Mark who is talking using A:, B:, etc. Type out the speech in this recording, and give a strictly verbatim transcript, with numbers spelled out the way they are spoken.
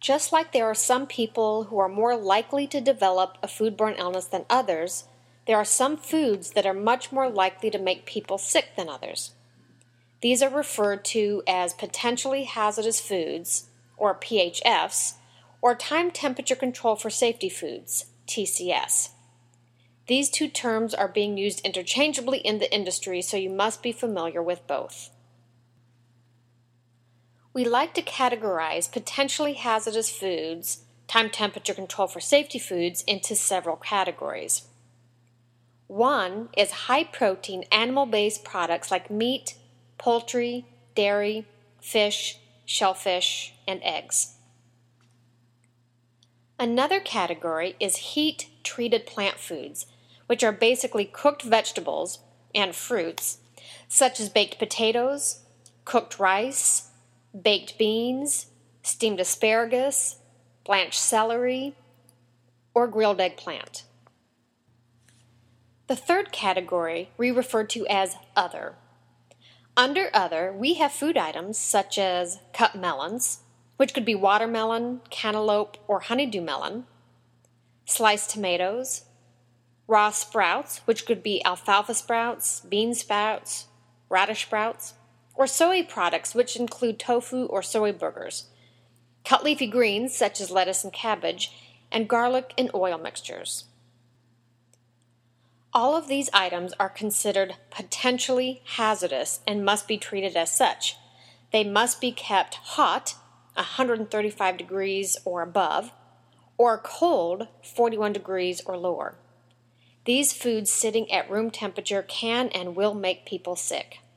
A: just like there are some people who are more likely to develop a foodborne illness than others, there are some foods that are much more likely to make people sick than others. These are referred to as potentially hazardous foods, or P H Fs, or time temperature control for safety foods, T C S. These two terms are being used interchangeably in the industry, so you must be familiar with both. We like to categorize potentially hazardous foods, time temperature control for safety foods, into several categories. One is high-protein animal-based products like meat, poultry, dairy, fish, shellfish, and eggs. Another category is heat-treated plant foods, which are basically cooked vegetables and fruits, such as baked potatoes, cooked rice, baked beans, steamed asparagus, blanched celery, or grilled eggplant. The third category we refer to as other. Under other, we have food items such as cut melons, which could be watermelon, cantaloupe, or honeydew melon, sliced tomatoes, raw sprouts, which could be alfalfa sprouts, bean sprouts, radish sprouts, or soy products, which include tofu or soy burgers, cut leafy greens such as lettuce and cabbage, and garlic and oil mixtures. All of these items are considered potentially hazardous and must be treated as such. They must be kept hot, one hundred thirty-five degrees or above, or cold, forty-one degrees or lower. These foods sitting at room temperature can and will make people sick.